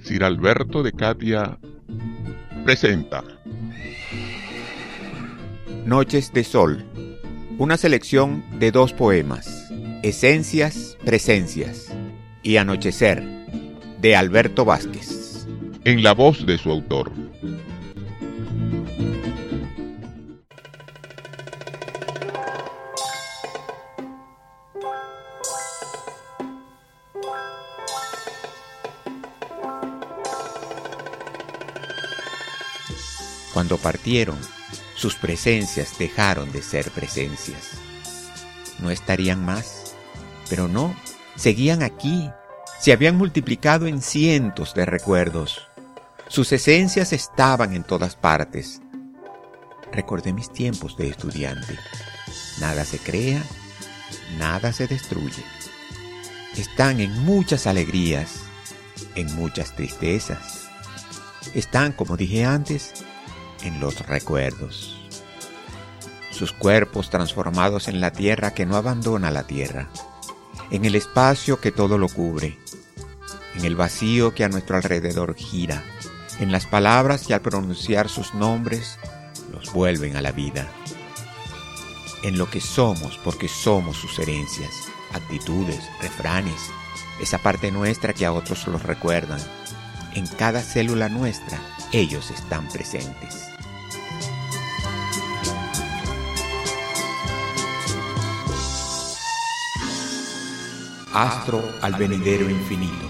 Sir Alberto de Catia presenta Noches de Sol, una selección de 2 poemas, Esencias, Presencias y Anochecer, de Alberto Vázquez, en la voz de su autor. Cuando partieron, sus presencias dejaron de ser presencias. No estarían más, pero no, seguían aquí. Se habían multiplicado en cientos de recuerdos. Sus esencias estaban en todas partes. Recordé mis tiempos de estudiante. Nada se crea, nada se destruye. Están en muchas alegrías, en muchas tristezas. Están, como dije antes, en los recuerdos. Sus cuerpos transformados en la tierra que no abandona la tierra, en el espacio que todo lo cubre, en el vacío que a nuestro alrededor gira, en las palabras que al pronunciar sus nombres los vuelven a la vida, en lo que somos porque somos sus herencias, actitudes, refranes, esa parte nuestra que a otros los recuerdan. En cada célula nuestra ellos están presentes. Astro al venidero infinito.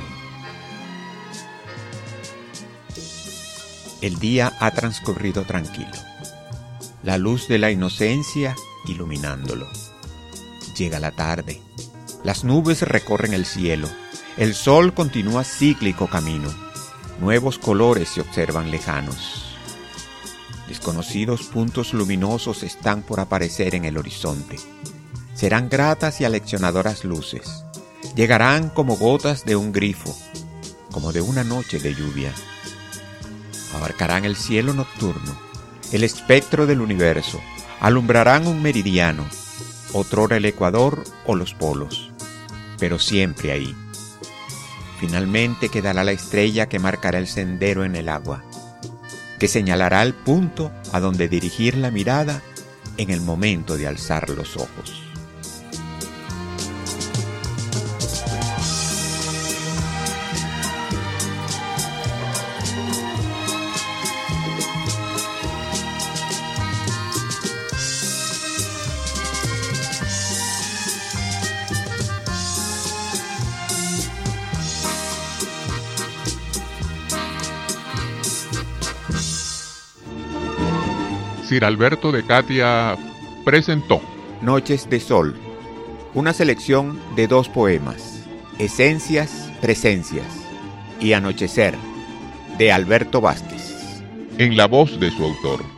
El día ha transcurrido tranquilo, la luz de la inocencia iluminándolo. Llega la tarde, las nubes recorren el cielo, el sol continúa cíclico camino, nuevos colores se observan lejanos. Desconocidos puntos luminosos están por aparecer en el horizonte. Serán gratas y aleccionadoras luces. Llegarán como gotas de un grifo, como de una noche de lluvia. Abarcarán el cielo nocturno, el espectro del universo, alumbrarán un meridiano, otrora el ecuador o los polos, pero siempre ahí. Finalmente quedará la estrella que marcará el sendero en el agua, que señalará el punto a donde dirigir la mirada en el momento de alzar los ojos. Sir Alberto de Catia presentó Noches de Sol, una selección de 2 poemas, Esencias, Presencias y Anochecer, de Alberto Vázquez, en la voz de su autor.